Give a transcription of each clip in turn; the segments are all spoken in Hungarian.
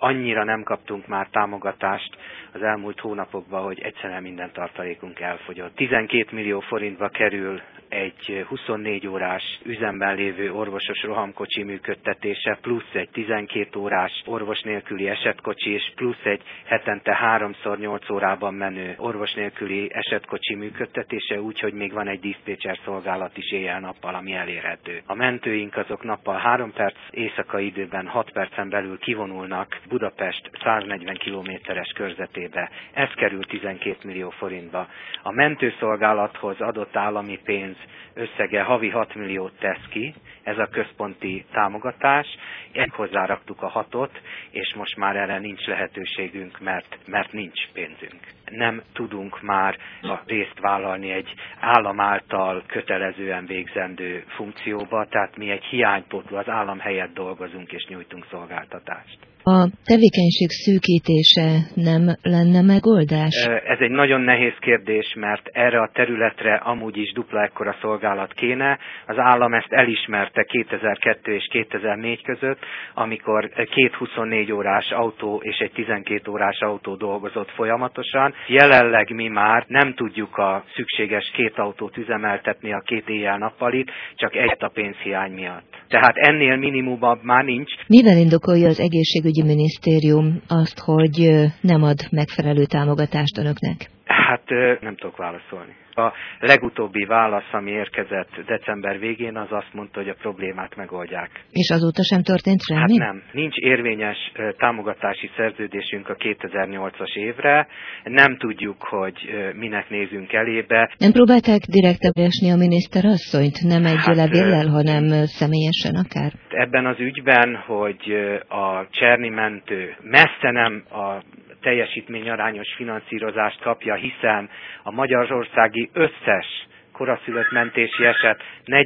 annyira nem kaptunk már támogatást az elmúlt hónapokban, hogy egyszerűen minden tartalékunk elfogyott. 12 millió forintba kerül egy 24 órás üzemben lévő orvosos rohamkocsi működtetése, plusz egy 12 órás orvos nélküli esetkocsi, és plusz egy hetente 3x 8 órában menő orvos nélküli esetkocsi működtetése, úgyhogy még van egy diszpécser szolgálat is éjjel-nappal, ami elérhető. A mentőink azok nappal 3 perc, éjszakai időben 6 percen belül kivonulnak Budapest 140 kilométeres körzetébe. Ez kerül 12 millió forintba. A mentőszolgálathoz adott állami pénz összege havi 6 milliót tesz ki, ez a központi támogatás. Hozzáraktuk a 6-ot, és most már erre nincs lehetőségünk, mert nincs pénzünk. Nem tudunk már részt vállalni egy állam által kötelezően végzendő funkcióba, tehát mi egy hiánypótló, az állam helyett dolgozunk és nyújtunk szolgáltatást. A tevékenység szűkítése nem lenne megoldás? Ez egy nagyon nehéz kérdés, mert erre a területre amúgy is dupla ekkora szolgálat kéne. Az állam ezt elismerte 2002 és 2004 között, amikor 2 24 órás autó és egy 12 órás autó dolgozott folyamatosan. Jelenleg mi már nem tudjuk a szükséges 2 autót üzemeltetni, a 2 éjjel-nappalit, csak egy a pénzhiány miatt. Tehát ennél minimumabb már nincs. Mivel indokolja az egészségügyi minisztérium azt, hogy nem ad megfelelő támogatást önöknek? Hát nem tudok válaszolni. A legutóbbi válasz, ami érkezett december végén, az azt mondta, hogy a problémát megoldják. És azóta sem történt semmi? Hát nem. Nincs érvényes támogatási szerződésünk a 2008-as évre. Nem tudjuk, hogy minek nézünk elébe. Nem próbálták direktebb esni a miniszterasszonyt? Nem egy levéllel, hanem személyesen akár? Ebben az ügyben, hogy a Cserni mentő messze nem a teljesítményarányos finanszírozást kapja, hiszen a magyarországi összes koraszülött mentési eset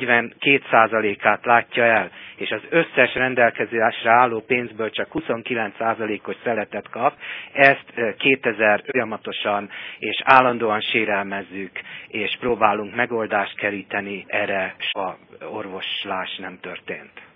42%-át látja el, és az összes rendelkezésre álló pénzből csak 29%-os szeletet kap. Ezt 2000 folyamatosan és állandóan sérelmezzük, és próbálunk megoldást keríteni, erre a orvoslás nem történt.